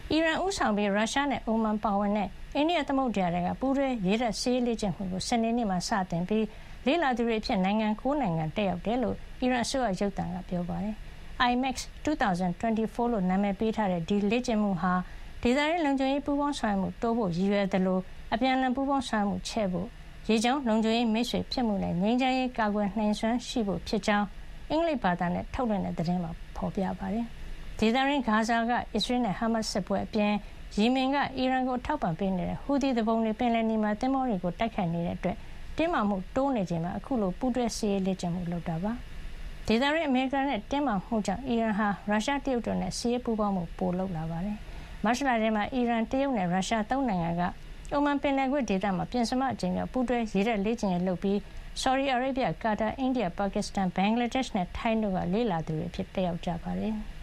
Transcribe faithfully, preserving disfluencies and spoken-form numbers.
အီရန်ဦးဆောင်ပြီးရုရှားနဲ့အိုမန်ပါဝင်တဲ့အိန္ဒိယသမုဒ္ဒရာတွေကပူးတွဲရေတပ်စစ်ရေးလေ့ကျင့်မှုကိုစနေနေ့မှာစတင်ပြီးလေ့လာသူတွေအဖြစ်နိုင်ငံ၉နိုင်ငံတက်ရောက်တယ်လို့အီရန်အစိုးရရုပ်သံကပြောပါတယ်။ I M A X twenty twenty-four လို့နာမည်ပေးထားတဲ့ဒီလေ့ကျင့်မှုဟာဒေသရင်းလုံခြုံရေးပူးပေါင်းဆောင်ရွက်မှုတိုးဖို့ရည်ရွယ်သလိုအပြန်အလှန်ပူးပေါင်းဆောင်ရွက်မှုချဲ့ဖို့ရေကြောင်းလုံခြုံရေးမိတ်ဆွေဖြစ်မှုနဲ့ငြိမ်းချမ်းရေးကာကွယ်နိုင်စွမ်းရှိဖို့ဖြစ်ကြောင်းအင်္ဂလိပ်ဘာသာနဲ့ထုတ်လွှင့်တဲ့သတင်းမှာဖော်ပြပါတယ်။ဒေသရင်းဂါဇာကအစ္စရေးနဲ့ဟာမတ်စစ်ပွဲအပြင်ယီမင်ကအီရန်ကိုထောက်ပံ့ပေးနေတဲ့ဟူသီသူပုန်တွေပင်လယ်နီမှာသင်္ဘောတွေကိုတိုက်ခိုက်နေတဲ့အတွက်တင်းမာမှုတိုးနေချိန်မှာအခုလိုပူးတွဲစစ်ရေးလေ့ကျင့်မှုလုပ်တာပါ။ဒေသရင်းအမေရိကန်နဲ့တင်းမာမှုကြောင့်အီရန်ဟာရုရှားတရုတ်တို့နဲ့စစ်ရေးပူးပေါင်းမှုပိုလုပ်လာပါတယ်။မတ်လထဲမှာအီရန်တရုတ်နဲ့ရုရှားသုံးနိုင်ငံကအိုမန်ပင်လယ်ကွေ့ဒေသမှာပြင်စမအကြိမ်ကပူးတွဲရေတပ်လေ့ကျင့်ရေးလုပ်ပြီးဆော်ဒီအာရေဗျကာတာအိန္ဒိယပါကစ္စတန်ဘင်္ဂလားဒေ့ရှ်နဲ့ထိုင်းတို့ကလေ့လာသူတွေအဖြစ်တက်ရောက်ကြပါတယ်။